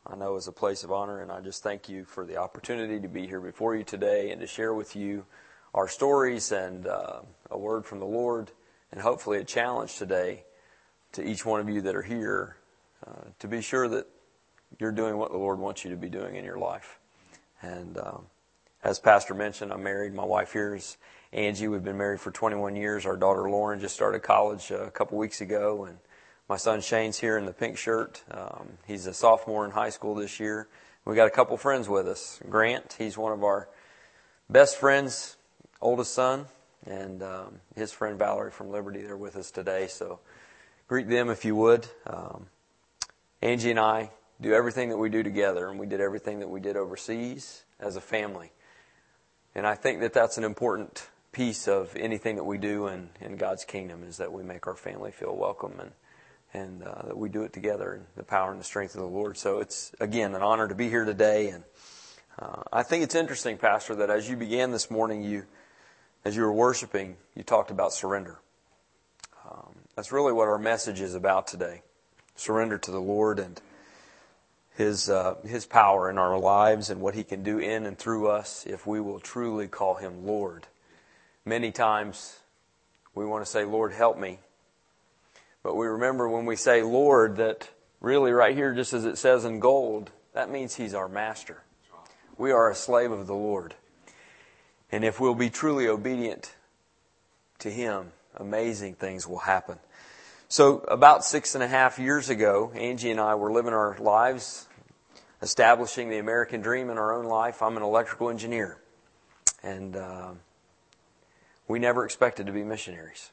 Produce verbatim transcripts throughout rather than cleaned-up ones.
I know is a place of honor, and I just thank you for the opportunity to be here before you today and to share with you our stories and uh, a word from the Lord, and hopefully a challenge today to each one of you that are here uh, to be sure that you're doing what the Lord wants you to be doing in your life. And um, as Pastor mentioned, I'm married. My wife here is Angie. We've been married for twenty-one years. Our daughter Lauren just started college uh, a couple weeks ago, and my son Shane's here in the pink shirt. Um, he's a sophomore in high school this year. We got a couple friends with us. Grant, he's one of our best friends, oldest son, and um, his friend Valerie from Liberty, they're with us today. So greet them if you would. Um, Angie and I do everything that we do together, and we did everything that we did overseas as a family. And I think that that's an important piece of anything that we do in, in God's kingdom, is that we make our family feel welcome and and uh, that we do it together in the power and the strength of the Lord. So it's, again, an honor to be here today. And uh, I think it's interesting, Pastor, that as you began this morning, you, as you were worshiping, you talked about surrender. Um, that's really what our message is about today. Surrender to the Lord and His uh, His power in our lives and what He can do in and through us if we will truly call Him Lord. Many times we want to say, Lord, help me. But we remember when we say Lord that really right here, just as it says in gold, that means He's our master. We are a slave of the Lord. And if we'll be truly obedient to Him, amazing things will happen. So about six and a half years ago, Angie and I were living our lives, establishing the American dream in our own life. I'm an electrical engineer. And uh, we never expected to be missionaries.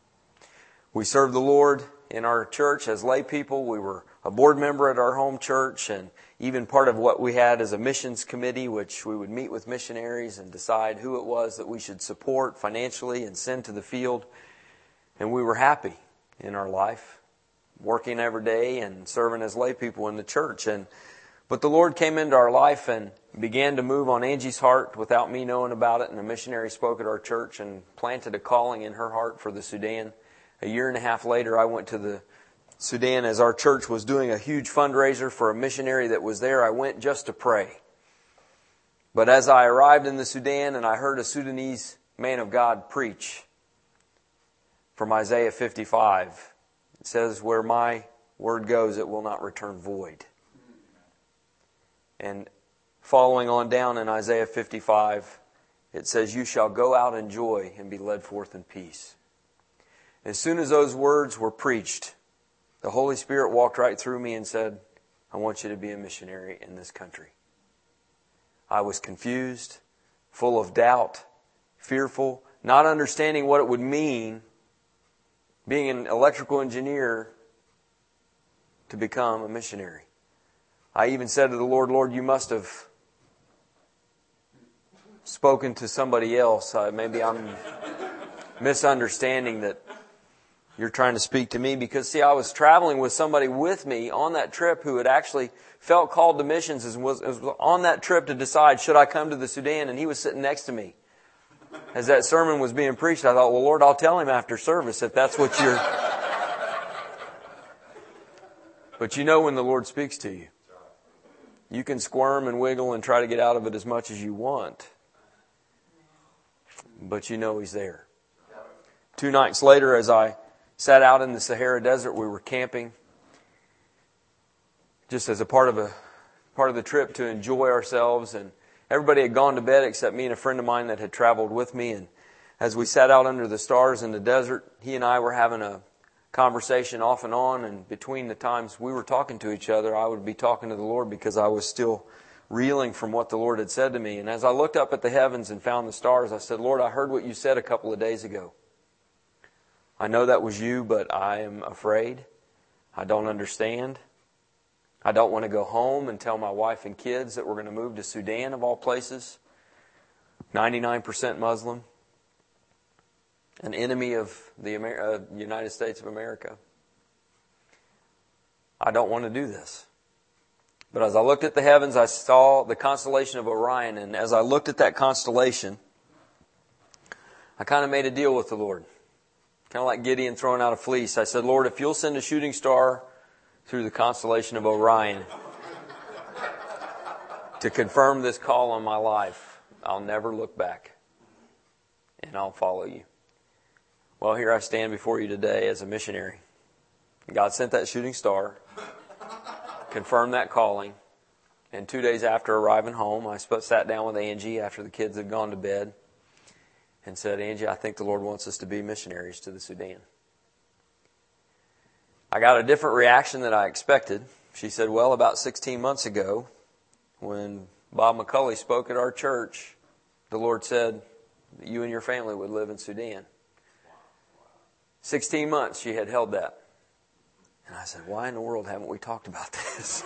We served the Lord in our church as lay people. We were a board member at our home church, and even part of what we had is a missions committee, which we would meet with missionaries and decide who it was that we should support financially and send to the field. And we were happy in our life, working every day and serving as lay people in the church. And but the Lord came into our life and began to move on Angie's heart without me knowing about it. And a missionary spoke at our church and planted a calling in her heart for the Sudan. A year and a half later, I went to the Sudan as our church was doing a huge fundraiser for a missionary that was there. I went just to pray. But as I arrived in the Sudan and I heard a Sudanese man of God preach from Isaiah fifty-five, it says, where my word goes, it will not return void. And following on down in Isaiah fifty-five, it says, you shall go out in joy and be led forth in peace. As soon as those words were preached, the Holy Spirit walked right through me and said, I want you to be a missionary in this country. I was confused, full of doubt, fearful, not understanding what it would mean being an electrical engineer to become a missionary. I even said to the Lord, Lord, you must have spoken to somebody else. Uh, maybe I'm misunderstanding that you're trying to speak to me, because, see, I was traveling with somebody with me on that trip who had actually felt called to missions and was, was on that trip to decide, should I come to the Sudan? And he was sitting next to me. As that sermon was being preached, I thought, well, Lord, I'll tell him after service if that's what you're... But you know when the Lord speaks to you. You can squirm and wiggle and try to get out of it as much as you want. But you know He's there. Two nights later, as I sat out in the Sahara Desert, we were camping, just as a part of a part of the trip to enjoy ourselves. And everybody had gone to bed except me and a friend of mine that had traveled with me. And as we sat out under the stars in the desert, he and I were having a conversation off and on. And between the times we were talking to each other, I would be talking to the Lord because I was still reeling from what the Lord had said to me. And as I looked up at the heavens and found the stars, I said, Lord, I heard what you said a couple of days ago. I know that was you, but I am afraid. I don't understand. I don't want to go home and tell my wife and kids that we're going to move to Sudan, of all places. ninety-nine percent Muslim. An enemy of the Amer- uh, United States of America. I don't want to do this. But as I looked at the heavens, I saw the constellation of Orion. And as I looked at that constellation, I kind of made a deal with the Lord. Kind of like Gideon throwing out a fleece. I said, Lord, if you'll send a shooting star through the constellation of Orion, to confirm this call on my life. I'll never look back, and I'll follow you. Well, here I stand before you today as a missionary. God sent that shooting star, confirmed that calling, and two days after arriving home, I sat down with Angie after the kids had gone to bed and said, Angie, I think the Lord wants us to be missionaries to the Sudan. I got a different reaction than I expected. She said, well, about sixteen months ago, when Bob McCulley spoke at our church, the Lord said that you and your family would live in Sudan. sixteen months she had held that. And I said, why in the world haven't we talked about this?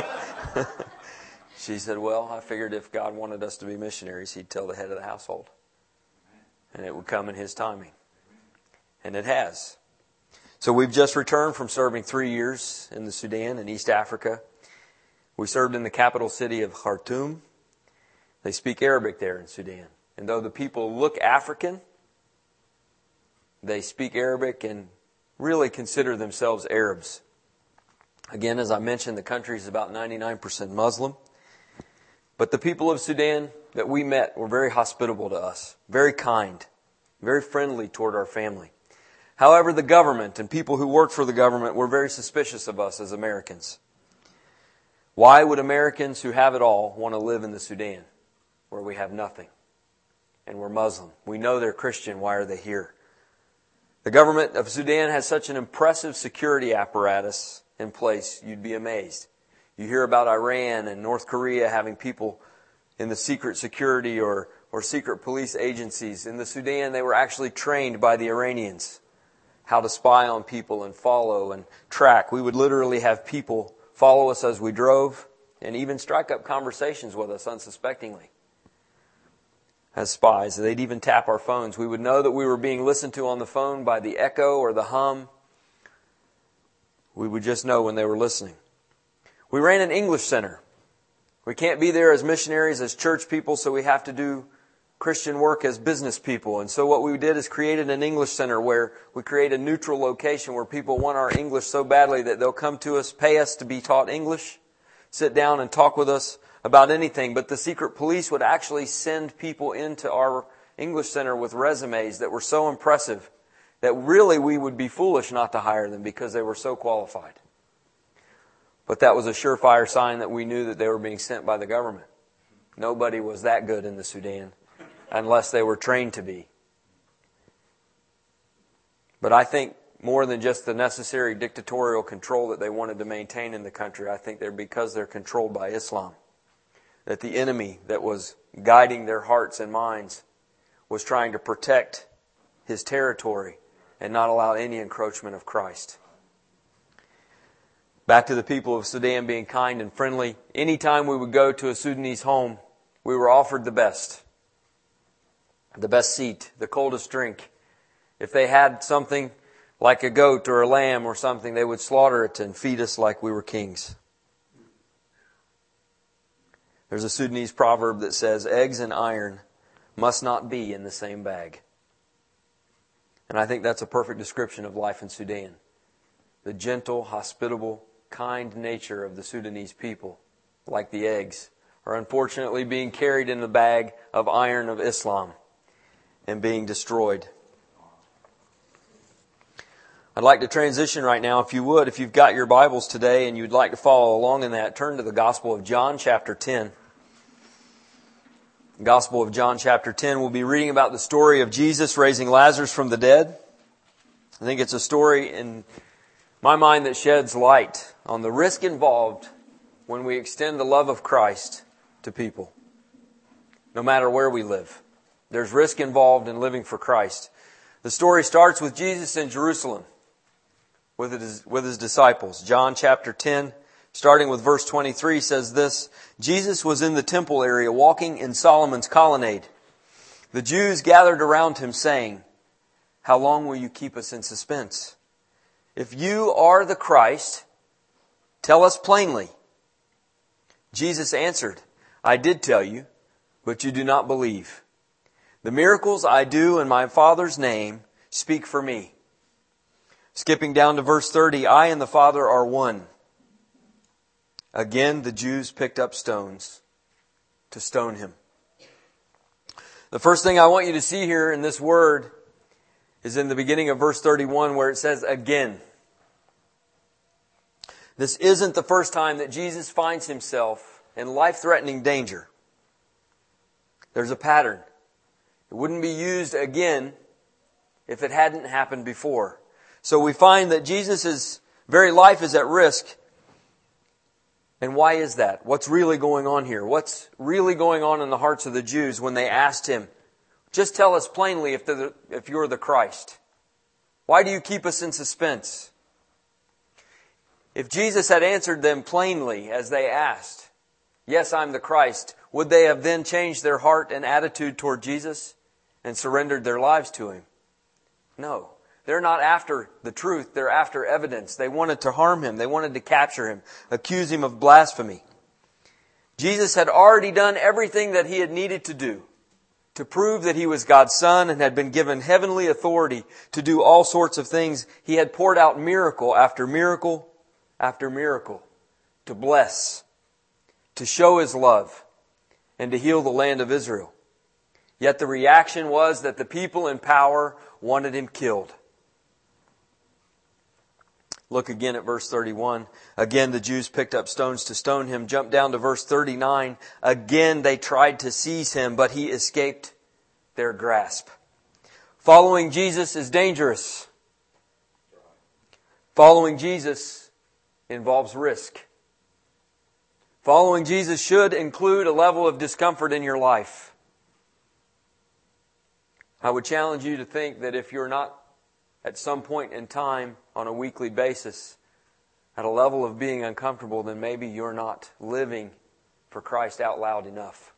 She said, well, I figured if God wanted us to be missionaries, He'd tell the head of the household. And it would come in His timing. And it has. So we've just returned from serving three years in the Sudan in East Africa. We served in the capital city of Khartoum. They speak Arabic there in Sudan. And though the people look African, they speak Arabic and really consider themselves Arabs. Again, as I mentioned, the country is about ninety-nine percent Muslim. But the people of Sudan that we met were very hospitable to us, very kind, very friendly toward our family. However, the government and people who worked for the government were very suspicious of us as Americans. Why would Americans who have it all want to live in the Sudan, where we have nothing, and we're Muslim? We know they're Christian. Why are they here? The government of Sudan has such an impressive security apparatus in place, you'd be amazed. You hear about Iran and North Korea having people in the secret security or, or secret police agencies. In the Sudan, they were actually trained by the Iranians how to spy on people and follow and track. We would literally have people follow us as we drove and even strike up conversations with us unsuspectingly as spies. They'd even tap our phones. We would know that we were being listened to on the phone by the echo or the hum. We would just know when they were listening. We ran an English center. We can't be there as missionaries, as church people, so we have to do Christian work as business people. And so what we did is created an English center where we create a neutral location where people want our English so badly that they'll come to us, pay us to be taught English, sit down and talk with us about anything. But the secret police would actually send people into our English center with resumes that were so impressive that really we would be foolish not to hire them because they were so qualified. But that was a surefire sign that we knew that they were being sent by the government. Nobody was that good in the Sudan unless they were trained to be. But I think more than just the necessary dictatorial control that they wanted to maintain in the country, I think they're because they're controlled by Islam. That the enemy that was guiding their hearts and minds was trying to protect his territory and not allow any encroachment of Christ. Back to the people of Sudan being kind and friendly. Anytime we would go to a Sudanese home, we were offered the best. The best seat, the coldest drink. If they had something like a goat or a lamb or something, they would slaughter it and feed us like we were kings. There's a Sudanese proverb that says, eggs and iron must not be in the same bag. And I think that's a perfect description of life in Sudan. The gentle, hospitable, kind nature of the Sudanese people, like the eggs, are unfortunately being carried in the bag of iron of Islam and being destroyed. I'd like to transition right now, if you would, if you've got your Bibles today and you'd like to follow along in that, turn to the Gospel of John chapter ten. Gospel of John chapter ten, we'll be reading about the story of Jesus raising Lazarus from the dead. I think it's a story in my mind that sheds light on the risk involved when we extend the love of Christ to people. No matter where we live, there's risk involved in living for Christ. The story starts with Jesus in Jerusalem with his, with his disciples. John chapter ten, starting with verse twenty-three, says this: Jesus was in the temple area walking in Solomon's colonnade. The Jews gathered around him saying, "How long will you keep us in suspense? If you are the Christ, tell us plainly." Jesus answered, "I did tell you, but you do not believe. The miracles I do in my Father's name speak for me." Skipping down to verse thirty, "I and the Father are one." Again, the Jews picked up stones to stone him. The first thing I want you to see here in this word is in the beginning of verse thirty-one, where it says, again. This isn't the first time that Jesus finds himself in life-threatening danger. There's a pattern. It wouldn't be used again if it hadn't happened before. So we find that Jesus' very life is at risk. And why is that? What's really going on here? What's really going on in the hearts of the Jews when they asked him, just tell us plainly if, the, if you're the Christ. Why do you keep us in suspense? If Jesus had answered them plainly as they asked, yes, I'm the Christ, would they have then changed their heart and attitude toward Jesus and surrendered their lives to Him? No. They're not after the truth. They're after evidence. They wanted to harm Him. They wanted to capture Him, accuse Him of blasphemy. Jesus had already done everything that He had needed to do to prove that He was God's Son and had been given heavenly authority to do all sorts of things. He had poured out miracle after miracle after miracle to bless, to show His love, and to heal the land of Israel. Yet the reaction was that the people in power wanted Him killed. Look again at verse thirty-one. Again, the Jews picked up stones to stone Him. Jump down to verse thirty-nine. Again, they tried to seize Him, but He escaped their grasp. Following Jesus is dangerous. Following Jesus involves risk. Following Jesus should include a level of discomfort in your life. I would challenge you to think that if you're not at some point in time on a weekly basis at a level of being uncomfortable, then maybe you're not living for Christ out loud enough.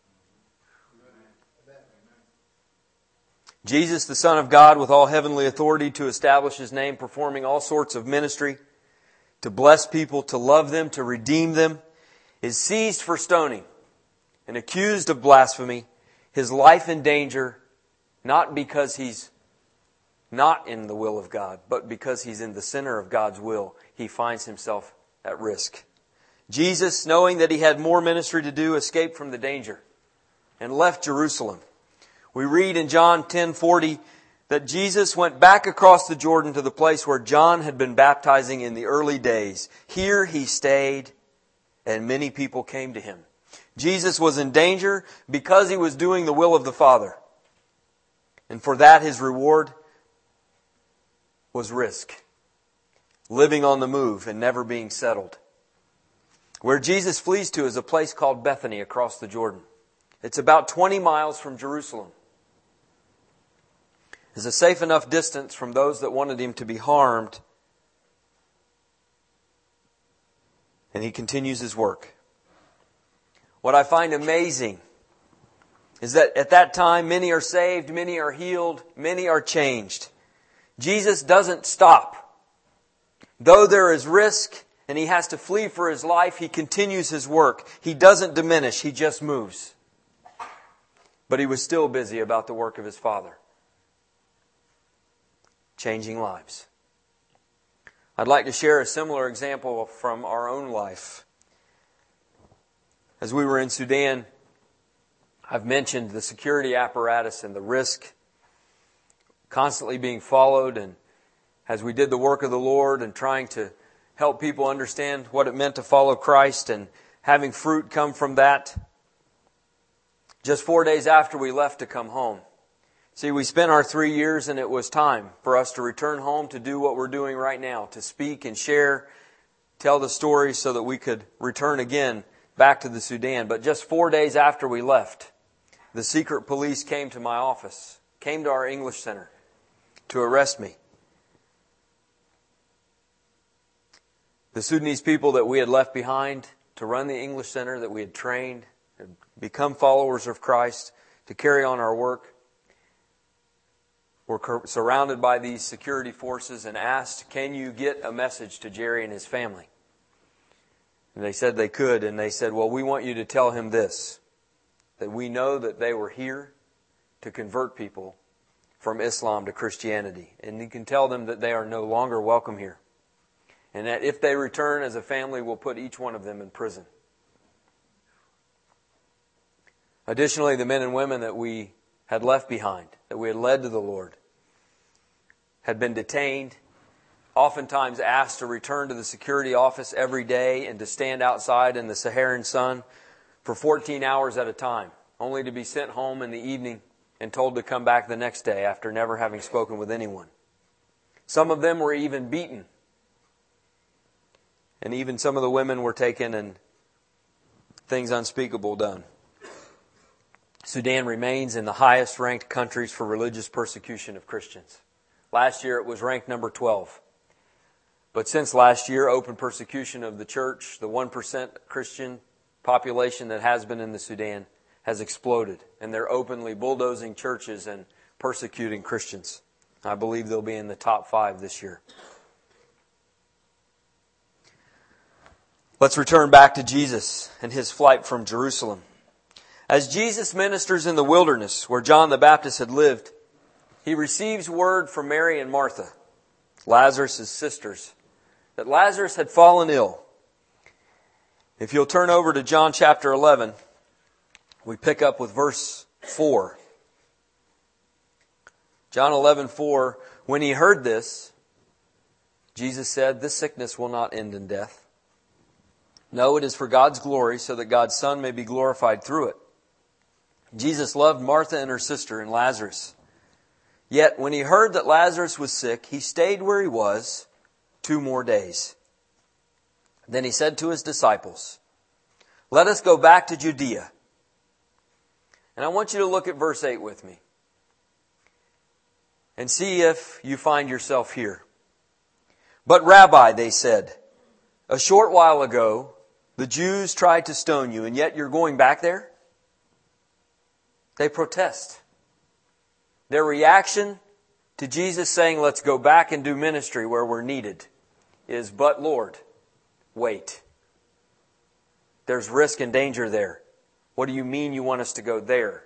Jesus, the Son of God, with all heavenly authority to establish His name, performing all sorts of ministry, to bless people, to love them, to redeem them, is seized for stoning and accused of blasphemy, His life in danger, not because He's not in the will of God, but because He's in the center of God's will. He finds Himself at risk. Jesus, knowing that He had more ministry to do, escaped from the danger and left Jerusalem. We read in John ten forty that Jesus went back across the Jordan to the place where John had been baptizing in the early days. Here He stayed, and many people came to Him. Jesus was in danger because He was doing the will of the Father. And for that, His reward was risk. Living on the move and never being settled. Where Jesus flees to is a place called Bethany across the Jordan. It's about twenty miles from Jerusalem. It's a safe enough distance from those that wanted Him to be harmed. And He continues His work. What I find amazing is that at that time many are saved, many are healed, many are changed. Jesus doesn't stop. Though there is risk and He has to flee for His life, He continues His work. He doesn't diminish, He just moves. But He was still busy about the work of His Father. Changing lives. I'd like to share a similar example from our own life. As we were in Sudan, I've mentioned the security apparatus and the risk constantly being followed, and as we did the work of the Lord and trying to help people understand what it meant to follow Christ and having fruit come from that, just four days after we left to come home. See, we spent our three years and it was time for us to return home to do what we're doing right now, to speak and share, tell the story so that we could return again back to the Sudan. But just four days after we left, the secret police came to my office, came to our English Center to arrest me. The Sudanese people that we had left behind to run the English Center, that we had trained, had become followers of Christ, to carry on our work, were surrounded by these security forces and asked, can you get a message to Jerry and his family? And they said they could, and they said, well, we want you to tell him this, that we know that they were here to convert people from Islam to Christianity. And you can tell them that they are no longer welcome here. And that if they return as a family, we'll put each one of them in prison. Additionally, the men and women that we had left behind, that we had led to the Lord, had been detained, oftentimes asked to return to the security office every day and to stand outside in the Saharan sun for fourteen hours at a time, only to be sent home in the evening and told to come back the next day after never having spoken with anyone. Some of them were even beaten. And even some of the women were taken and things unspeakable done. Sudan remains in the highest ranked countries for religious persecution of Christians. Last year it was ranked number twelve. But since last year, open persecution of the church, the one percent Christian population that has been in the Sudan, has exploded. And they're openly bulldozing churches and persecuting Christians. I believe they'll be in the top five this year. Let's return back to Jesus and His flight from Jerusalem. As Jesus ministers in the wilderness where John the Baptist had lived, He receives word from Mary and Martha, Lazarus' sisters, that Lazarus had fallen ill. If you'll turn over to John chapter eleven, we pick up with verse four. John eleven four, when He heard this, Jesus said, "This sickness will not end in death. No, it is for God's glory, so that God's Son may be glorified through it." Jesus loved Martha and her sister and Lazarus. Yet when He heard that Lazarus was sick, He stayed where He was two more days. Then He said to His disciples, "Let us go back to Judea." And I want you to look at verse eight with me and see if you find yourself here. "But Rabbi," they said, "a short while ago the Jews tried to stone you, and yet you're going back there?" They protest. Their reaction to Jesus saying, "Let's go back and do ministry where we're needed," is, "But Lord, wait. There's risk and danger there. What do you mean you want us to go there?"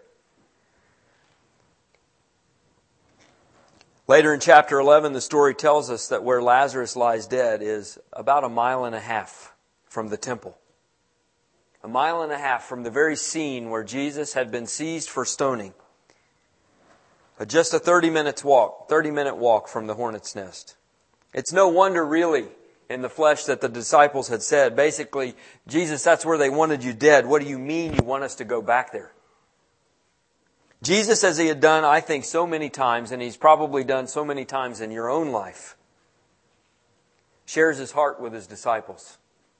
Later in chapter eleven, the story tells us that where Lazarus lies dead is about a mile and a half from the temple. A mile and a half from the very scene where Jesus had been seized for stoning. Just a thirty minutes walk, thirty minute walk from the hornet's nest. It's no wonder really in the flesh that the disciples had said, basically, "Jesus, that's where they wanted you dead. What do you mean you want us to go back there?" Jesus, as He had done, I think, so many times, and He's probably done so many times in your own life, shares His heart with His disciples.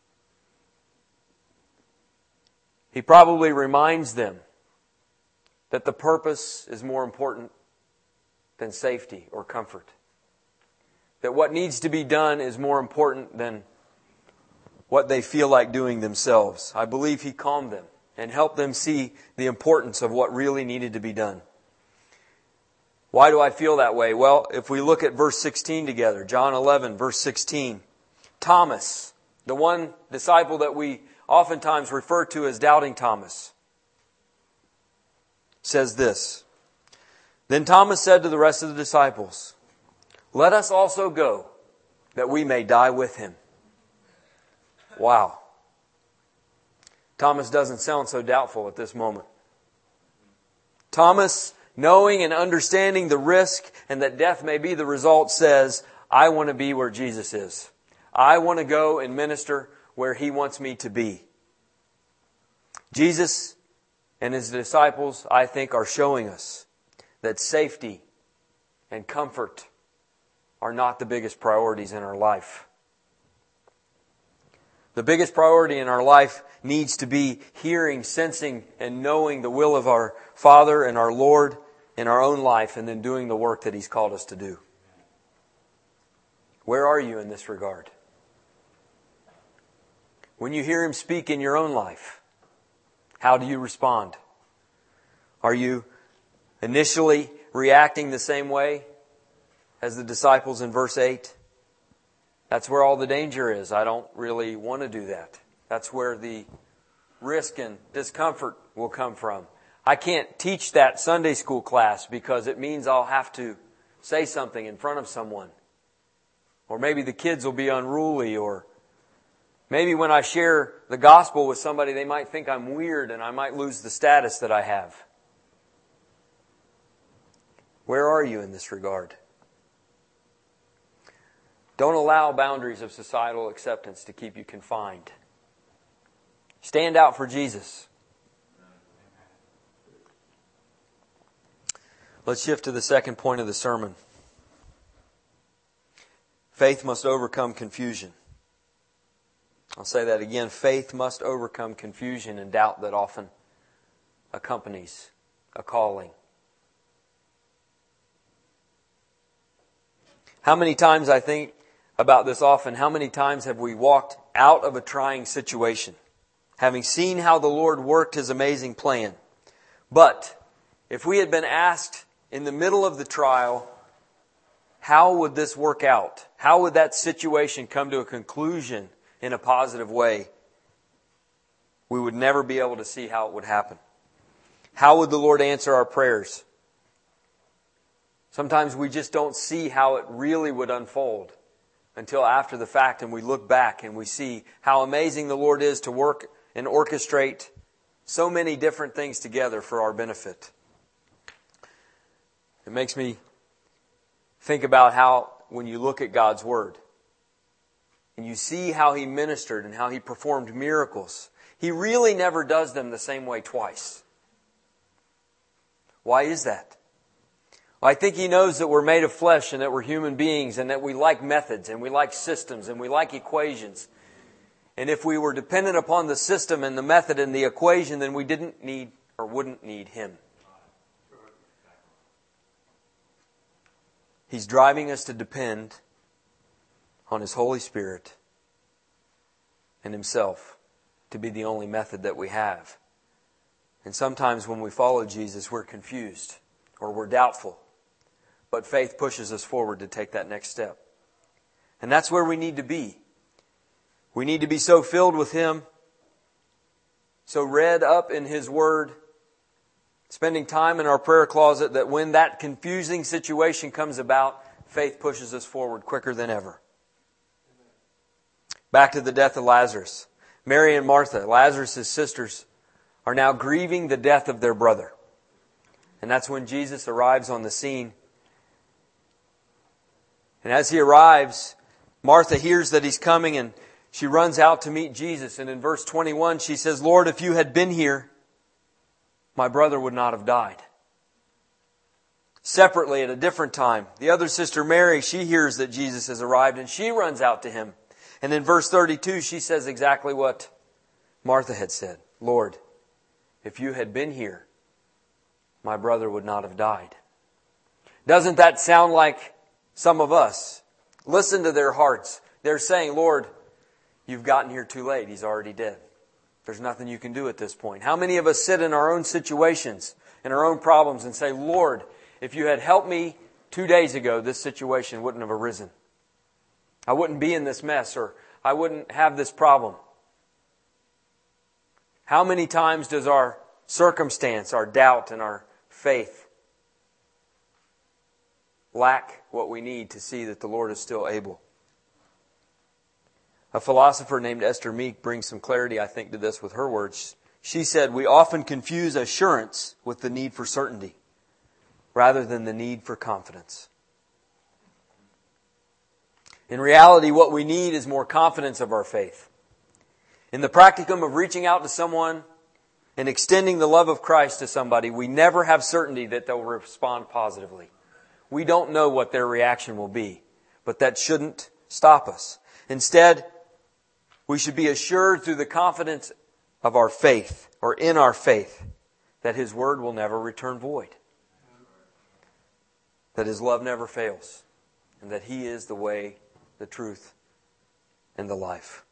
He probably reminds them that the purpose is more important than safety or comfort. That what needs to be done is more important than what they feel like doing themselves. I believe He calmed them and helped them see the importance of what really needed to be done. Why do I feel that way? Well, if we look at verse sixteen together, John eleven, verse sixteen. Thomas, the one disciple that we oftentimes refer to as Doubting Thomas, says this, "Then Thomas said to the rest of the disciples, 'Let us also go, that we may die with Him.'" Wow. Thomas doesn't sound so doubtful at this moment. Thomas, knowing and understanding the risk and that death may be the result, says, "I want to be where Jesus is. I want to go and minister where He wants me to be." Jesus and His disciples, I think, are showing us that safety and comfort are not the biggest priorities in our life. The biggest priority in our life needs to be hearing, sensing, and knowing the will of our Father and our Lord in our own life, and then doing the work that He's called us to do. Where are you in this regard? When you hear Him speak in your own life, how do you respond? Are you initially reacting the same way as the disciples in verse eight? That's where all the danger is. I don't really want to do that. That's where the risk and discomfort will come from. I can't teach that Sunday school class because it means I'll have to say something in front of someone. Or maybe the kids will be unruly, or Maybe when I share the gospel with somebody, they might think I'm weird and I might lose the status that I have. Where are you in this regard? Don't allow boundaries of societal acceptance to keep you confined. Stand out for Jesus. Let's shift to the second point of the sermon. Faith must overcome confusion. I'll say that again. Faith must overcome confusion and doubt that often accompanies a calling. How many times, I think about this often, how many times have we walked out of a trying situation, having seen how the Lord worked His amazing plan? But if we had been asked in the middle of the trial, how would this work out? How would that situation come to a conclusion in a positive way? We would never be able to see how it would happen. How would the Lord answer our prayers? Sometimes we just don't see how it really would unfold until after the fact, and we look back and we see how amazing the Lord is to work and orchestrate so many different things together for our benefit. It makes me think about how when you look at God's Word and you see how He ministered and how He performed miracles, He really never does them the same way twice. Why is that? Well, I think He knows that we're made of flesh and that we're human beings and that we like methods and we like systems and we like equations. And if we were dependent upon the system and the method and the equation, then we didn't need or wouldn't need Him. He's driving us to depend on His Holy Spirit and Himself to be the only method that we have. And sometimes when we follow Jesus, we're confused or we're doubtful. But faith pushes us forward to take that next step. And that's where we need to be. We need to be so filled with Him, so read up in His Word, spending time in our prayer closet, that when that confusing situation comes about, faith pushes us forward quicker than ever. Back to the death of Lazarus. Mary and Martha, Lazarus' sisters, are now grieving the death of their brother. And that's when Jesus arrives on the scene. And as He arrives, Martha hears that He's coming and she runs out to meet Jesus. And in verse twenty-one, she says, "Lord, if You had been here, my brother would not have died." Separately, at a different time, the other sister Mary, she hears that Jesus has arrived and she runs out to Him. And in verse thirty-two, she says exactly what Martha had said. "Lord, if You had been here, my brother would not have died." Doesn't that sound like some of us? Listen to their hearts. They're saying, "Lord, You've gotten here too late. He's already dead. There's nothing You can do at this point." How many of us sit in our own situations, in our own problems, and say, "Lord, if You had helped me two days ago, this situation wouldn't have arisen. I wouldn't be in this mess, or I wouldn't have this problem." How many times does our circumstance, our doubt, and our faith lack what we need to see that the Lord is still able? A philosopher named Esther Meek brings some clarity, I think, to this with her words. She said, "We often confuse assurance with the need for certainty, rather than the need for confidence." In reality, what we need is more confidence of our faith. In the practicum of reaching out to someone and extending the love of Christ to somebody, we never have certainty that they'll respond positively. We don't know what their reaction will be, but that shouldn't stop us. Instead, we should be assured through the confidence of our faith, or in our faith, that His Word will never return void. That His love never fails. And that He is the way, the truth, and the life.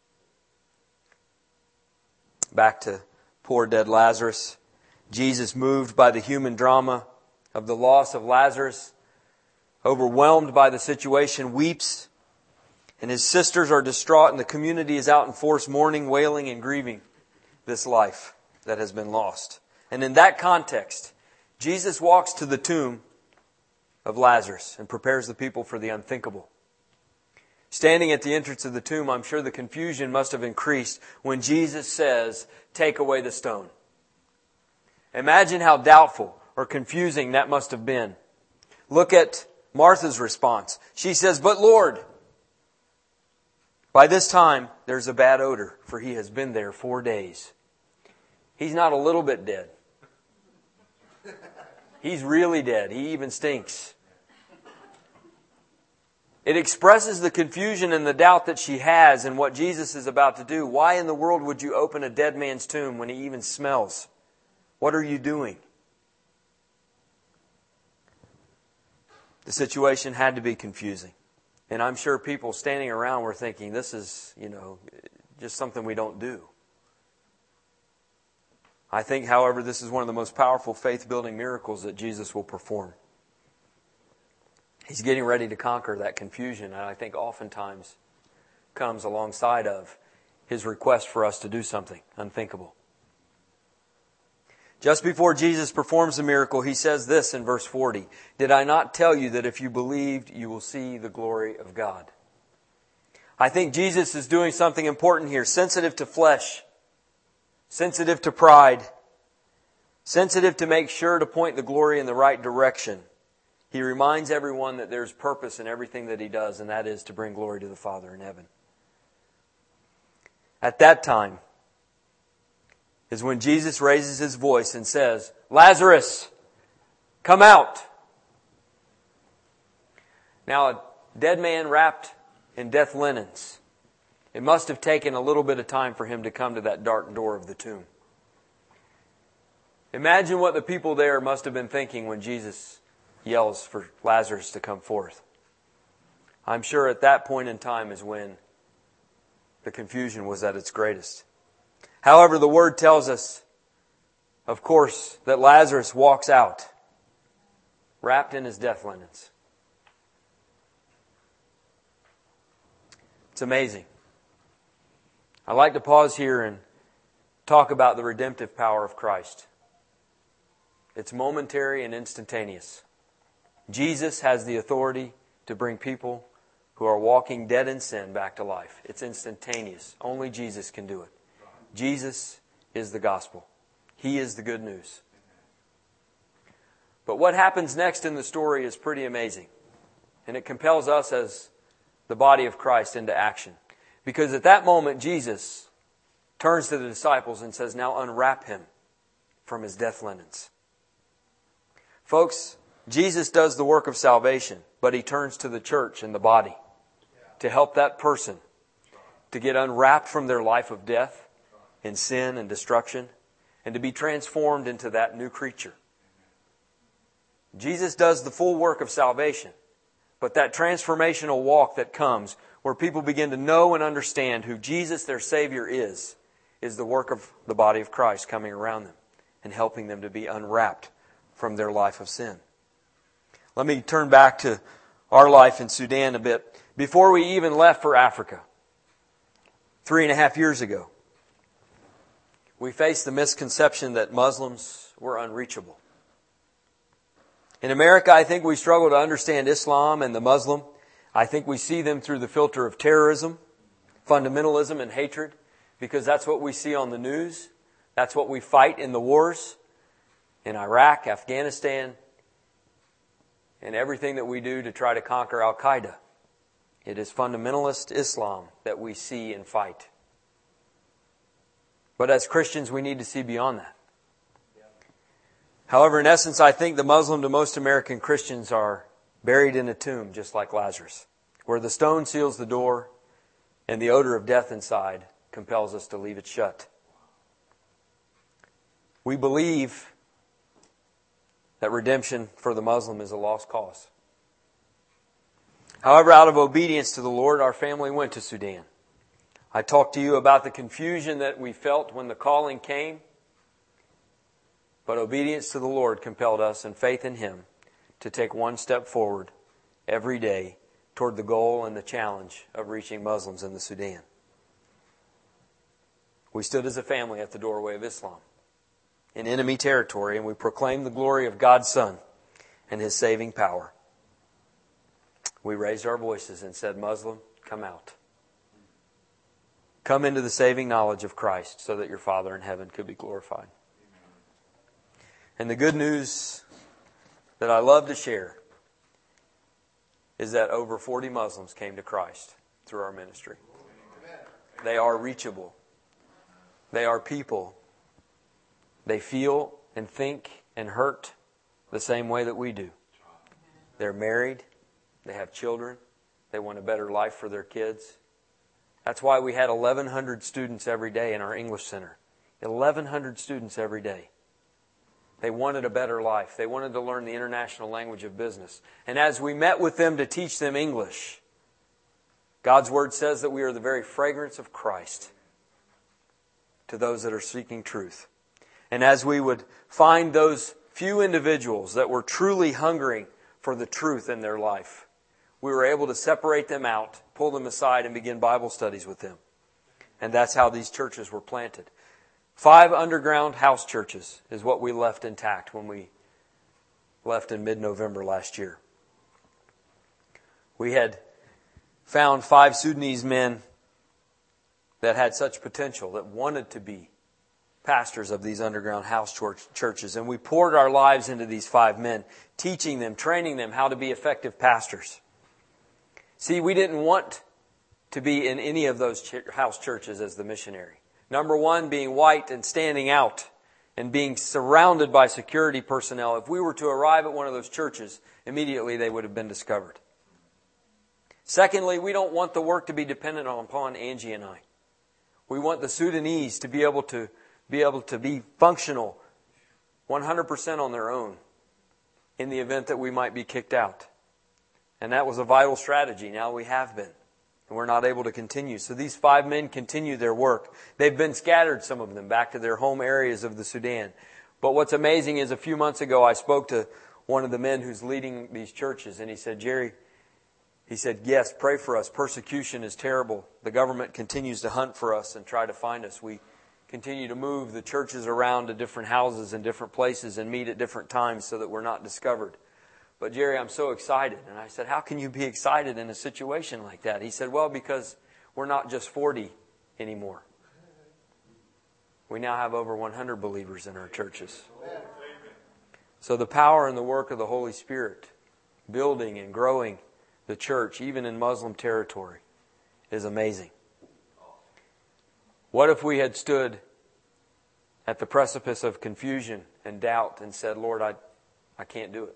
Back to poor dead Lazarus. Jesus, moved by the human drama of the loss of Lazarus, overwhelmed by the situation, weeps. And His sisters are distraught, and the community is out in forced mourning, wailing, and grieving this life that has been lost. And in that context, Jesus walks to the tomb of Lazarus and prepares the people for the unthinkable. Standing at the entrance of the tomb, I'm sure the confusion must have increased when Jesus says, "Take away the stone." Imagine how doubtful or confusing that must have been. Look at Martha's response. She says, "But Lord, by this time there's a bad odor, for he has been there four days." He's not a little bit dead. He's really dead. He even stinks. It expresses the confusion and the doubt that she has in what Jesus is about to do. Why in the world would you open a dead man's tomb when he even smells? What are you doing? The situation had to be confusing. And I'm sure people standing around were thinking, this is, you know, just something we don't do. I think, however, this is one of the most powerful faith-building miracles that Jesus will perform. He's getting ready to conquer that confusion, and I think oftentimes comes alongside of His request for us to do something unthinkable. Just before Jesus performs the miracle, He says this in verse forty, "Did I not tell you that if you believed, you will see the glory of God?" I think Jesus is doing something important here, sensitive to flesh, sensitive to pride, sensitive to make sure to point the glory in the right direction. He reminds everyone that there's purpose in everything that He does, and that is to bring glory to the Father in heaven. At that time is when Jesus raises His voice and says, "Lazarus, come out." Now, a dead man wrapped in death linens. It must have taken a little bit of time for him to come to that dark door of the tomb. Imagine what the people there must have been thinking when Jesus yells for Lazarus to come forth. I'm sure at that point in time is when the confusion was at its greatest. However, the Word tells us, of course, that Lazarus walks out, wrapped in his death linens. It's amazing. I'd like to pause here and talk about the redemptive power of Christ. It's momentary and instantaneous. Jesus has the authority to bring people who are walking dead in sin back to life. It's instantaneous. Only Jesus can do it. Jesus is the gospel. He is the good news. But what happens next in the story is pretty amazing. And it compels us as the body of Christ into action. Because at that moment, Jesus turns to the disciples and says, "Now unwrap him from his death linens." Folks, Jesus does the work of salvation, but He turns to the church and the body to help that person to get unwrapped from their life of death and sin and destruction and to be transformed into that new creature. Jesus does the full work of salvation, but that transformational walk that comes where people begin to know and understand who Jesus, their Savior, is, is the work of the body of Christ coming around them and helping them to be unwrapped from their life of sin. Let me turn back to our life in Sudan a bit. Before we even left for Africa, three and a half years ago, we faced the misconception that Muslims were unreachable. In America, I think we struggle to understand Islam and the Muslim. I think we see them through the filter of terrorism, fundamentalism, and hatred, because that's what we see on the news. That's what we fight in the wars in Iraq, Afghanistan, and everything that we do to try to conquer Al-Qaeda. It is fundamentalist Islam that we see and fight. But as Christians, we need to see beyond that. However, in essence, I think the Muslim to most American Christians are buried in a tomb, just like Lazarus, where the stone seals the door and the odor of death inside compels us to leave it shut. We believe that redemption for the Muslim is a lost cause. However, out of obedience to the Lord, our family went to Sudan. I talked to you about the confusion that we felt when the calling came, but obedience to the Lord compelled us, and faith in Him, to take one step forward every day toward the goal and the challenge of reaching Muslims in the Sudan. We stood as a family at the doorway of Islam in enemy territory, and we proclaimed the glory of God's Son and His saving power. We raised our voices and said, "Muslim, come out. Come into the saving knowledge of Christ so that your Father in heaven could be glorified. And the good news that I love to share is that over forty Muslims came to Christ through our ministry. They are reachable. They are people. They feel and think and hurt the same way that we do. They're married. They have children. They want a better life for their kids. That's why we had eleven hundred students every day in our English Center. eleven hundred students every day. They wanted a better life. They wanted to learn the international language of business. And as we met with them to teach them English, God's Word says that we are the very fragrance of Christ to those that are seeking truth. And as we would find those few individuals that were truly hungering for the truth in their life, we were able to separate them out, pull them aside, and begin Bible studies with them. And that's how these churches were planted. Five underground house churches is what we left intact when we left in mid-November last year. We had found five Sudanese men that had such potential, that wanted to be pastors of these underground house churches. And we poured our lives into these five men, teaching them, training them how to be effective pastors. See, we didn't want to be in any of those house churches as the missionary. Number one, being white and standing out and being surrounded by security personnel. If we were to arrive at one of those churches, immediately they would have been discovered. Secondly, we don't want the work to be dependent upon Angie and I. We want the Sudanese to be able to be able to be functional one hundred percent on their own in the event that we might be kicked out. And that was a vital strategy. Now we have been. And we're not able to continue. So these five men continue their work. They've been scattered, some of them, back to their home areas of the Sudan. But what's amazing is a few months ago I spoke to one of the men who's leading these churches. And he said, Jerry, he said, yes, pray for us. Persecution is terrible. The government continues to hunt for us and try to find us. We continue to move the churches around to different houses and different places and meet at different times so that we're not discovered. But Jerry, I'm so excited. And I said, how can you be excited in a situation like that? He said, well, because we're not just forty anymore. We now have over one hundred believers in our churches. So the power and the work of the Holy Spirit, building and growing the church, even in Muslim territory, is amazing. What if we had stood at the precipice of confusion and doubt and said, Lord, I, I can't do it.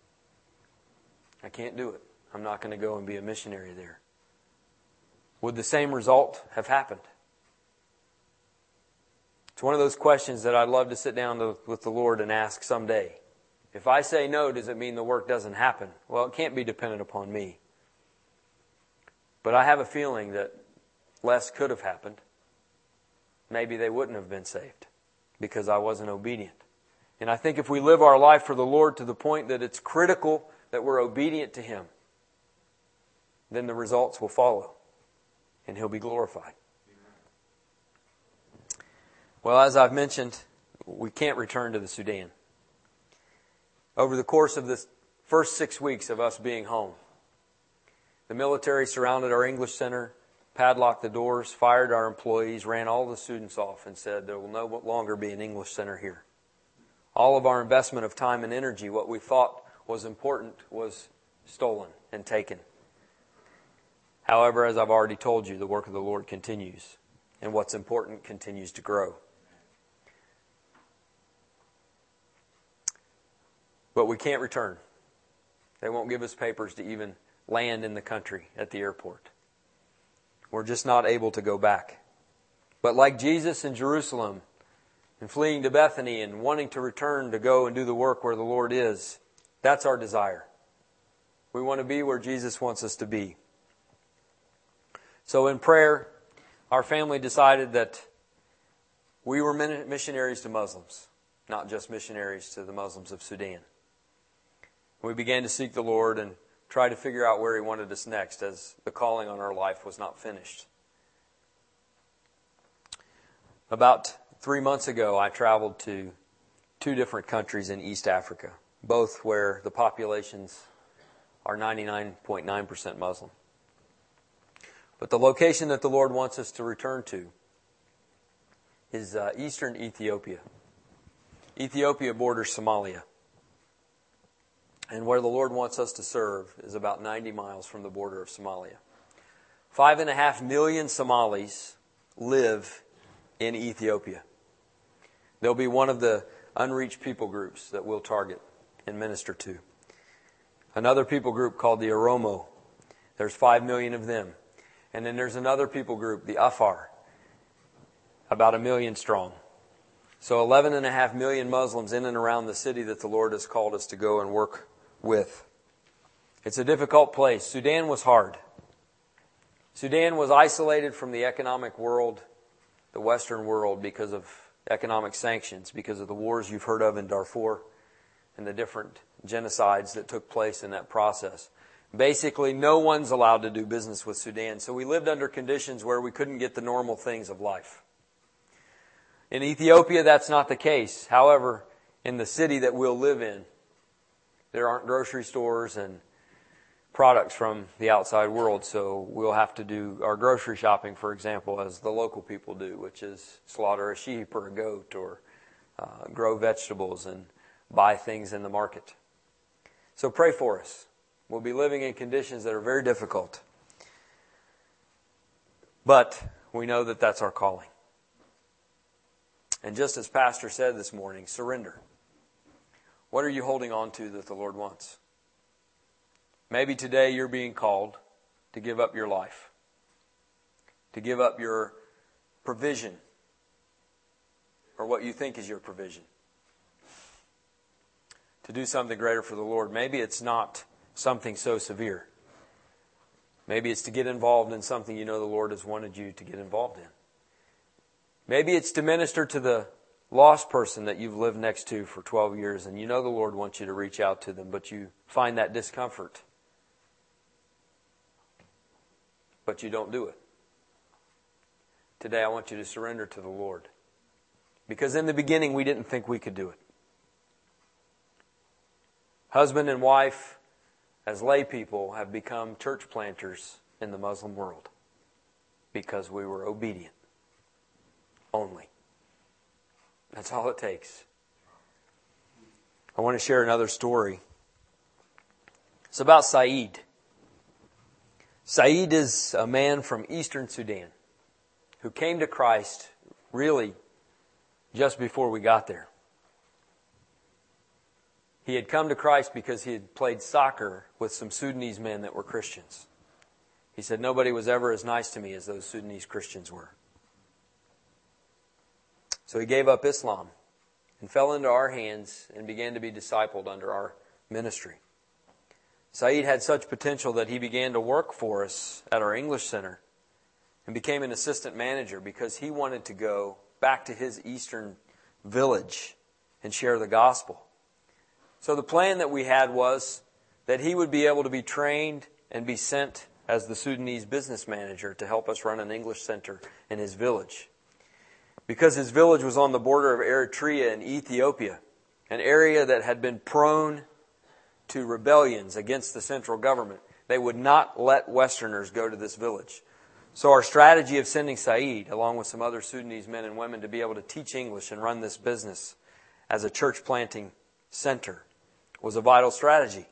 I can't do it. I'm not going to go and be a missionary there. Would the same result have happened? It's one of those questions that I'd love to sit down to, with the Lord and ask someday. If I say no, does it mean the work doesn't happen? Well, it can't be dependent upon me. But I have a feeling that less could have happened. Maybe they wouldn't have been saved because I wasn't obedient. And I think if we live our life for the Lord to the point that it's critical that we're obedient to Him, then the results will follow and He'll be glorified. Well, as I've mentioned, we can't return to the Sudan. Over the course of the first six weeks of us being home, the military surrounded our English Center, padlocked the doors, fired our employees, ran all the students off and said there will no longer be an English Center here. All of our investment of time and energy, what we thought was important, was stolen and taken. However, as I've already told you, the work of the Lord continues, and what's important continues to grow. But we can't return. They won't give us papers to even land in the country at the airport. We're just not able to go back. But like Jesus in Jerusalem, and fleeing to Bethany and wanting to return to go and do the work where the Lord is, that's our desire. We want to be where Jesus wants us to be. So in prayer, our family decided that we were missionaries to Muslims, not just missionaries to the Muslims of Sudan. We began to seek the Lord and try to figure out where He wanted us next, as the calling on our life was not finished. About three months ago, I traveled to two different countries in East Africa, both where the populations are ninety-nine point nine percent Muslim. But the location that the Lord wants us to return to is uh, eastern Ethiopia. Ethiopia borders Somalia. And where the Lord wants us to serve is about ninety miles from the border of Somalia. Five and a half million Somalis live in Ethiopia. They'll be one of the unreached people groups that we'll target and minister to. Another people group called the Oromo. There's five million of them. And then there's another people group, the Afar, about a million strong. So eleven and a half million Muslims in and around the city that the Lord has called us to go and work with. It's a difficult place. Sudan was hard. Sudan was isolated from the economic world, the Western world, because of economic sanctions, because of the wars you've heard of in Darfur and the different genocides that took place in that process. Basically, no one's allowed to do business with Sudan, so we lived under conditions where we couldn't get the normal things of life. In Ethiopia, that's not the case. However, in the city that we'll live in, there aren't grocery stores and products from the outside world, so we'll have to do our grocery shopping, for example, as the local people do, which is slaughter a sheep or a goat or uh, grow vegetables and buy things in the market. So pray for us. We'll be living in conditions that are very difficult. But we know that that's our calling. And just as Pastor said this morning, surrender. What are you holding on to that the Lord wants? Maybe today you're being called to give up your life, to give up your provision, or what you think is your provision, to do something greater for the Lord. Maybe it's not something so severe. Maybe it's to get involved in something you know the Lord has wanted you to get involved in. Maybe it's to minister to the lost person that you've lived next to for twelve years and you know the Lord wants you to reach out to them, but you find that discomfort. But you don't do it. Today I want you to surrender to the Lord. Because in the beginning we didn't think we could do it. Husband and wife, as lay people, have become church planters in the Muslim world. Because we were obedient. Only. That's all it takes. I want to share another story. It's about Saeed. Saeed is a man from eastern Sudan who came to Christ really just before we got there. He had come to Christ because he had played soccer with some Sudanese men that were Christians. He said, nobody was ever as nice to me as those Sudanese Christians were. So he gave up Islam and fell into our hands and began to be discipled under our ministry. Saeed had such potential that he began to work for us at our English Center and became an assistant manager because he wanted to go back to his eastern village and share the gospel. So the plan that we had was that he would be able to be trained and be sent as the Sudanese business manager to help us run an English center in his village. Because his village was on the border of Eritrea and Ethiopia, an area that had been prone to rebellions against the central government, they would not let Westerners go to this village. So our strategy of sending Saeed, along with some other Sudanese men and women, to be able to teach English and run this business as a church planting center was a vital strategy.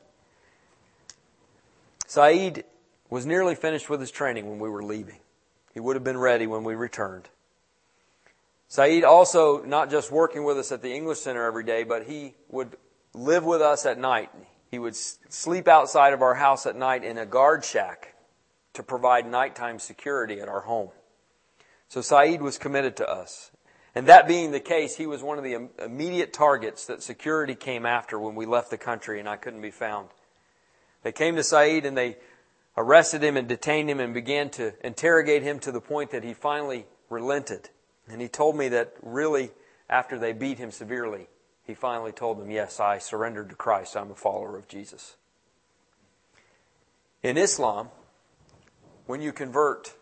Saeed was nearly finished with his training when we were leaving. He would have been ready when we returned. Saeed also not just working with us at the English Center every day, but he would live with us at night. He would sleep outside of our house at night in a guard shack to provide nighttime security at our home. So Saeed was committed to us. And that being the case, he was one of the immediate targets that security came after when we left the country and I couldn't be found. They came to Saeed and they arrested him and detained him and began to interrogate him to the point that he finally relented. And he told me that really, after they beat him severely, he finally told them, yes, I surrendered to Christ. I'm a follower of Jesus. In Islam, when you convert,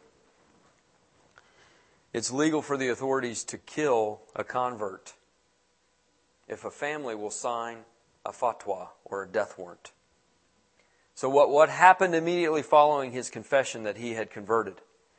it's legal for the authorities to kill a convert if a family will sign a fatwa or a death warrant. So what, what happened immediately following his confession that he had converted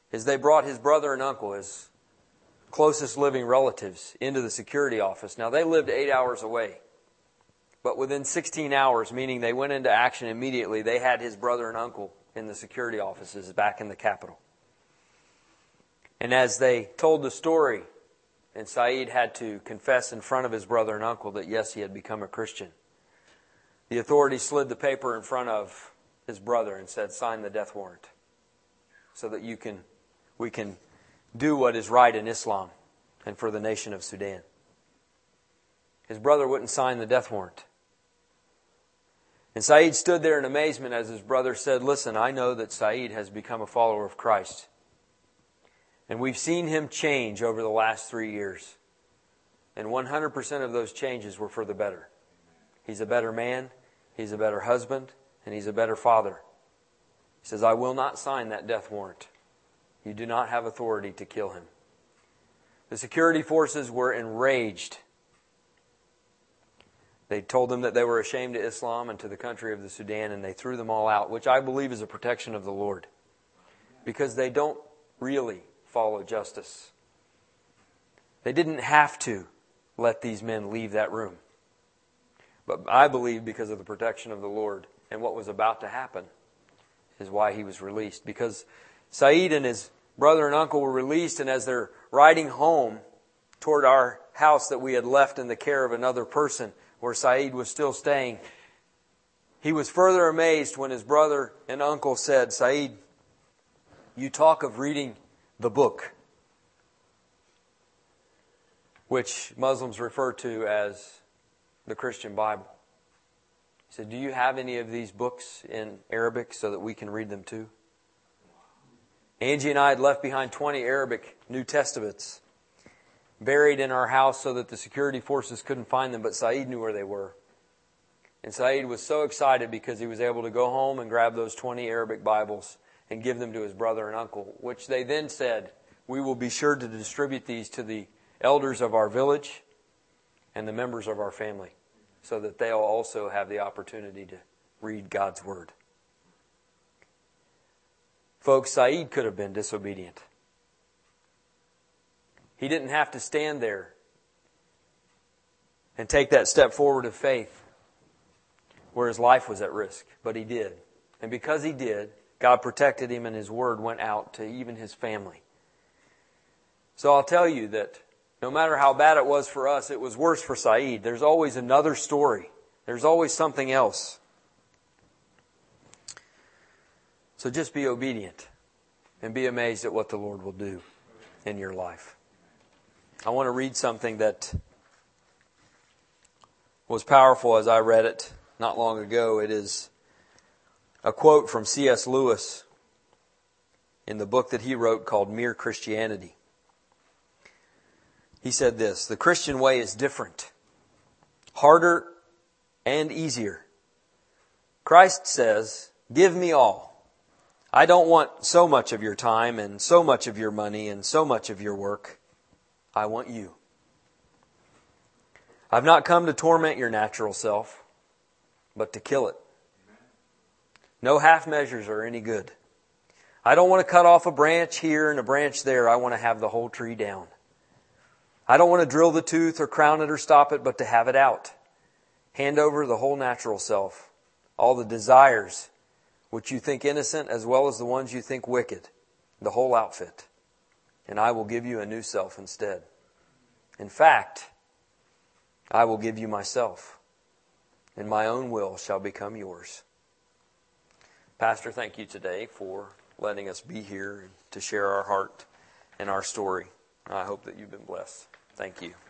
is they brought his brother and uncle, his closest living relatives, into the security office. Now, they lived eight hours away. But within sixteen hours, meaning they went into action immediately, they had his brother and uncle in the security offices back in the Capitol. And as they told the story, and Saeed had to confess in front of his brother and uncle that yes, he had become a Christian, the authorities slid the paper in front of his brother and said, sign the death warrant so that you can, we can do what is right in Islam and for the nation of Sudan. His brother wouldn't sign the death warrant. And Saeed stood there in amazement as his brother said, listen, I know that Saeed has become a follower of Christ. And we've seen him change over the last three years. And one hundred percent of those changes were for the better. He's a better man, he's a better husband, and he's a better father. He says, I will not sign that death warrant. You do not have authority to kill him. The security forces were enraged. They told them that they were ashamed of Islam and to the country of the Sudan, and they threw them all out, which I believe is a protection of the Lord. Because they don't really follow justice. They didn't have to let these men leave that room. But I believe because of the protection of the Lord and what was about to happen is why he was released. Because Saeed and his brother and uncle were released, and as they're riding home toward our house that we had left in the care of another person where Saeed was still staying, he was further amazed when his brother and uncle said, Saeed, you talk of reading the book, which Muslims refer to as the Christian Bible. He said, do you have any of these books in Arabic so that we can read them too? Angie and I had left behind twenty Arabic New Testaments buried in our house so that the security forces couldn't find them, but Saeed knew where they were. And Saeed was so excited because he was able to go home and grab those twenty Arabic Bibles and give them to his brother and uncle, which they then said, we will be sure to distribute these to the elders of our village and the members of our family so that they'll also have the opportunity to read God's Word. Folks, Saeed could have been disobedient. He didn't have to stand there and take that step forward of faith where his life was at risk, but he did. And because he did, God protected him and his word went out to even his family. So I'll tell you that no matter how bad it was for us, it was worse for Saeed. There's always another story. There's always something else. So just be obedient and be amazed at what the Lord will do in your life. I want to read something that was powerful as I read it not long ago. It is a quote from C S Lewis in the book that he wrote called Mere Christianity. He said this, the Christian way is different, harder and easier. Christ says, give me all. I don't want so much of your time and so much of your money and so much of your work. I want you. I've not come to torment your natural self, but to kill it. No half measures are any good. I don't want to cut off a branch here and a branch there. I want to have the whole tree down. I don't want to drill the tooth or crown it or stop it, but to have it out. Hand over the whole natural self, all the desires which you think innocent as well as the ones you think wicked, the whole outfit. And I will give you a new self instead. In fact, I will give you myself, and my own will shall become yours. Pastor, thank you today for letting us be here to share our heart and our story. I hope that you've been blessed. Thank you.